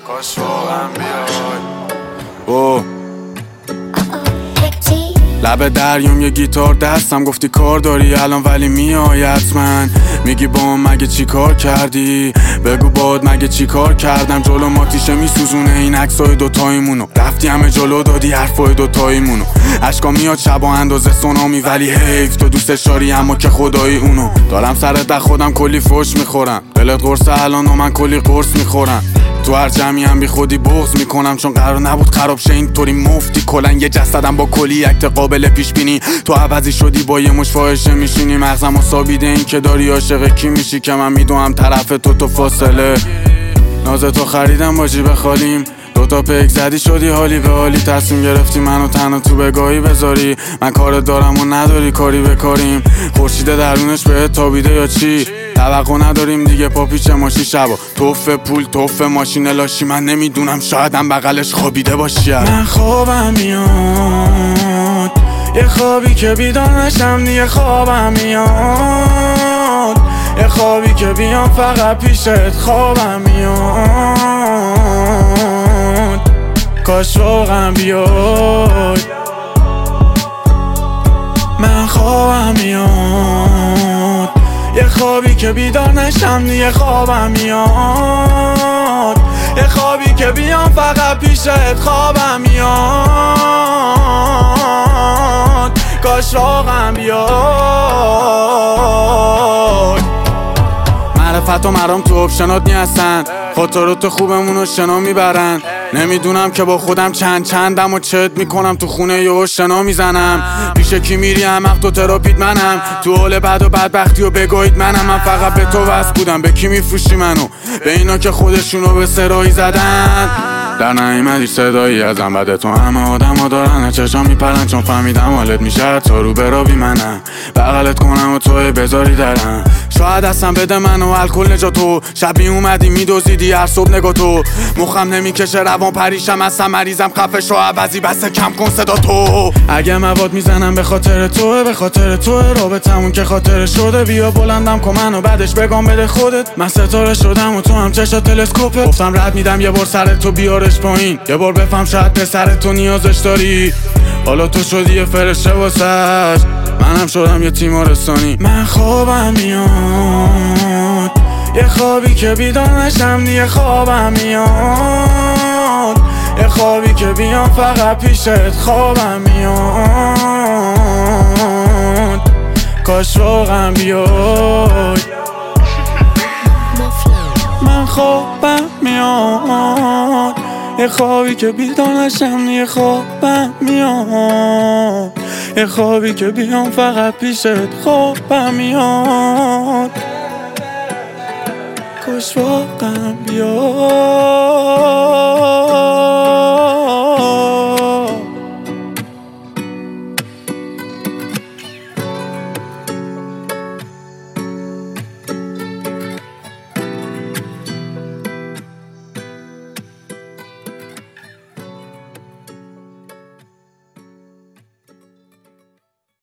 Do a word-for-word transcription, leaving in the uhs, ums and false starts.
کاش واقعا بیای. اوه لب دریام یه گیتار دستم، گفتی کار داری الان ولی میای حتما. میگی با من مگه چی کار کردی؟ بگو باد مگه چی کار کردم؟ جلو ماتیشه میسوزونه این عکسای دوتاییمونو. رفتی همه جلو دادی حرفای دوتاییمونو. اشکا میاد شبا اندازه سونامی ولی حیف تو دوستش داری اما که خدایی اونو. دارم سرت در خودم کلی فوش میخورم، دلت قرصه الان و من کلی قرص میخورم. تو هر جمعی هم بی خودی بغض میکنم چون قرار نبود خراب شه اینطوری مفتی. کلن یه جسدم با کلی اکت قابل پیش بینی، تو عوضی شدی با یه مش فاحشه میشینی. مغزم و سابیده این که داری عاشق کی میشی که من میدونم طرف تو تو فاصله. نازتو خریدم با جیب خالیم، دوتا پیک زدی شدی حالی به حالی. تصمیم گرفتی منو تنها تو بگاهی بذاری، من کار دارم و نداری کاری بکاریم. خورشید درونش بهت تابیده یا چی؟ توقع نداریم دیگه پا پیچ ماشی شبا. توف پول توف ماشین لاشی، من نمیدونم شایدم بغلش خوابیده باشی. من خوابم میاد، یه خوابی که بیدار نشم دیگه خوابم میاد. یه خوابی که بیام فقط پیشت خوابم میاد. کاش واقعا بیای. من خوابم میاد، یه خوابی که بیدار نشم دیگه خوابم میاد. یه خوابی که بیام فقط پیشت خوابم میاد. کاش واقعا بیای. معرفت و مرام تو اپشنات نیستن، خاطرات خوبمونو شنا میبرن. نمیدونم که با خودم چند چندم و چت میکنم تو خونه یهو شنا میزنم. پیش کی میری احمق تو تراپید منم، تو حال بد و بدبختی و بگاهید منم. من فقط به تو وصل بودم، به کی میفروشی منو؟ به اینا که خودشونو به سرایی زدن. در نیومدی صدایی ازم بده، تو همه آدم ها دارن چشام میپرن چون فهمیدم حالت میشه تا رو برابی منم. بغلت کنم و توی بذاری درم، شاید اصلا بده منو الکل نجاتو. شبی اومدی میدوزیدی هر صبح نگاه تو، مخم نمیکشه روان پریشم اصلا مریضم. خفش رو عوضی بسه کم کن صدا تو. اگه مواد میزنم به خاطر توه، به خاطر توه رابطمون که خاطر شده. بیا بلندم کن منو بعدش بگم بده خودت. من ستاره شدم و تو هم چشات تلسکوپه. گفتم رد میدم یه بار سر تو بیارش پایین، یه بار بفهم شاید به سر تو نیازش داری. حالا تو شدی یه فرشه واسش، منم شدم یه تیمارستانی. من خوابم میاد، یه خوابی که بیدار نشم دیگه خوابم میاد. یه خوابی که بیام فقط پیشت خوابم میاد. کاش واقعا بیای. من خوابم میاد، یه خوابی که بیدار نشم یه خوابم میاد. یه خوابی که بیام فقط پیشت خوابم میاد. کاش واقعا بیاد.